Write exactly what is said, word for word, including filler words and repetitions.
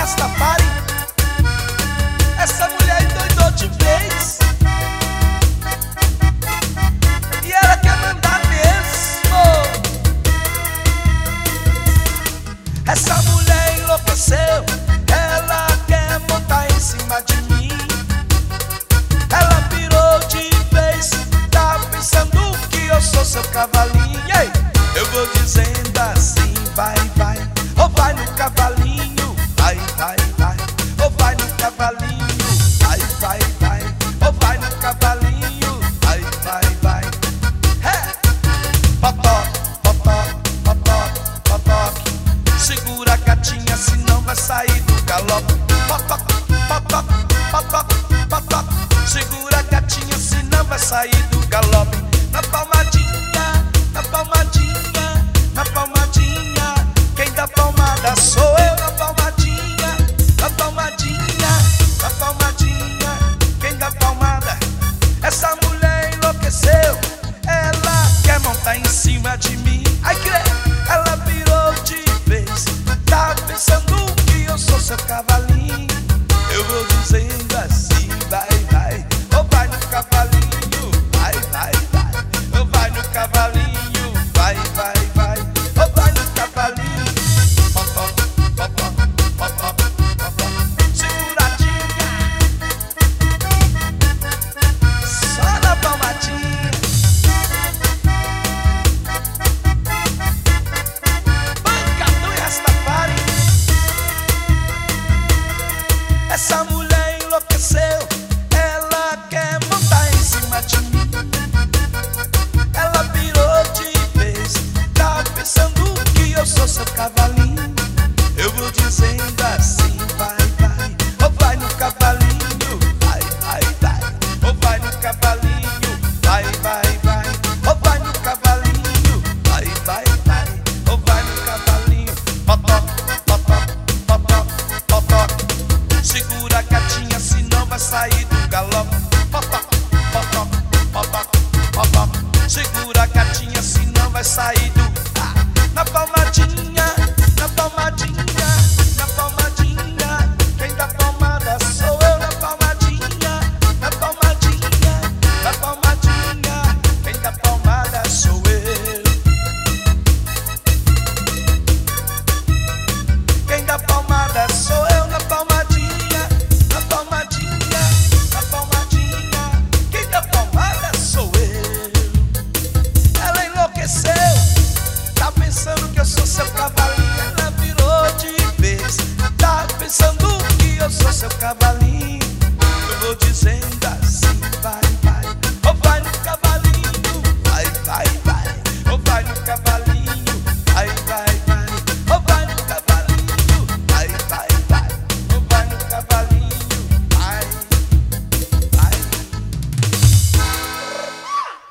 Rastafari. Essa mulher endoidou de vez e ela quer mandar mesmo. Essa mulher enlouqueceu, ela quer montar em cima de mim. Ela virou de vez, tá pensando que eu sou seu cavalinho. Ei, eu vou dizendo assim, vai, vai, ou vai no cavalinho, vai, vai, vai, ou vai no cavalinho, vai, vai, vai, ou vai no cavalinho, vai, vai, vai. É, potó, potó, potó, potó. Segura a gatinha, senão vai sair do galope. Potó, potó, potó, potó. Segura a gatinha, senão vai sair do galope. Na palmadinha, na palmadinha, na palmadinha. Quem dá palmada sou eu. Na palmadinha, na palmadinha, na palmadinha. Quem dá palmada? Essa mulher enlouqueceu, ela quer montar em cima de mim. Ai, crê, ela virou de vez, tá pensando que eu sou seu cavalinho. Eu vou dizendo assim, vai, vai, ou vai no cavalinho, vai, vai, vai, ou vai no cavalinho, vai, vai, vai, ou vai no cavalinho. Potó, potó, potó, potó. Seguradinha, só na palmadinha. Pancadão e Rastafari. Essa mulher enlouqueceu, ela quer montar em cima de mim. Ela virou de vez, tá pensando que eu sou seu cavalinho. Eu vou dizendo assim, vai, vai, ou vai no cavalinho, vai, vai, vai, ou vai no cavalinho, vai, vai, vai, ou vai no cavalinho, vai, vai, vai, ou vai no cavalinho. Potó, potó, potó, potó. Segura a gatinha, senão vai sair do galope. Potó, potó, potó, potó. Segura a gatinha, senão vai sair do... Ah, na palmadinha, na palmadinha, na palmadinha. Quem dá palmada sou eu. Na palmadinha, na palmadinha, na palmadinha. Quem dá palmada sou eu. Quem dá palmada sou eu. Na palmadinha, na palmadinha, na palmadinha. Quem dá palmada sou eu. Ela enlouqueceu, tá pensando que eu sou seu cavalinho. Ela virou de vez, tá pensando que eu sou seu cavalinho. Eu vou dizer